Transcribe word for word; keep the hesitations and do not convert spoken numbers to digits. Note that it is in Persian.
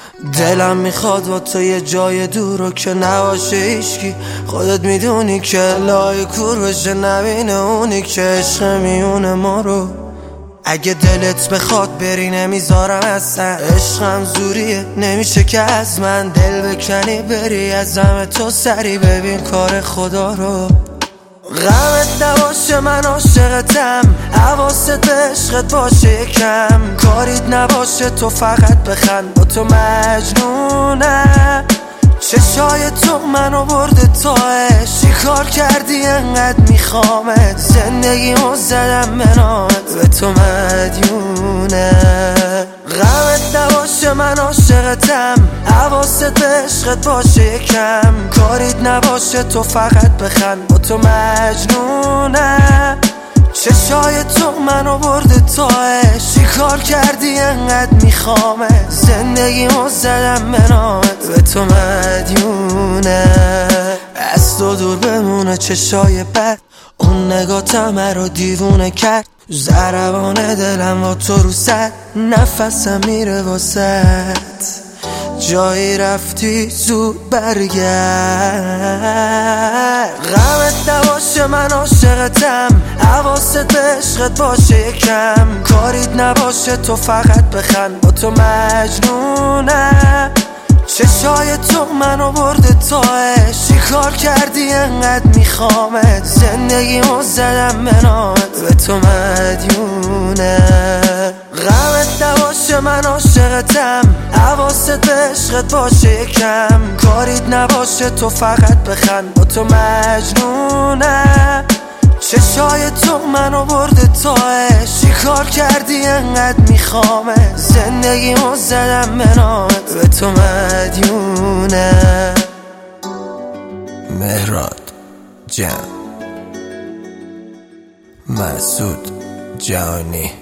دلم میخواد با تو یه جای دور رو که نباشه هیچکی، خودت میدونی که لای کور بشه نبینه اونی که عشق میونه ما رو. اگه دلت بخواد بری نمیذارم اصلا، عشقم زوریه نمیشه که از من دل بکنی بری از همه تو سری ببین کار خدا رو. غمت نباشه من عاشقتم، حواست به عشقت باشه یکم، کاریت نباشه تو فقط بخند با تو مجنونم. چشای تو منو برده تاش، چی کار کردی انقدر میخوامت، زندگیمو زدم به نامت به تو مدیونم. غمت نباشه من عاشقتم، حواست به عشقت باشه یکم، کاریت نباشه تو فقط بخند با تو مجنونم. چشای تو منو برده تاش، چی کار کردی انقدر میخوامت، زندگیمو زدم به نامت به تو مدیونم. از تو دور بمونه چشای بد، اون نگاتم رو دیوونه کرد، ضربان دلم با تو رو سر، نفسم میره واسد، جایی رفتی زود برگرد. غمت نباشه من عاشقتم، حواست به عشقت باشه یکم، کاریت نباشه تو فقط بخند با تو مجنونم. چشای تو منو برده تاش، چی کار کردی انقدر میخوامت، زندگیمو زدم به نامت به تو مدیونم. غمت نباشه من عاشقتم، حواست به عشقت باشه یکم، کاریت نباشه تو فقط بخند با تو مجنونم. چشای تو منو برده تاش، چی کار کردی انقدر میخوامت، زندگیمو زدم به نامت به تو مدیونم. مهراد جان، مسعود جانی.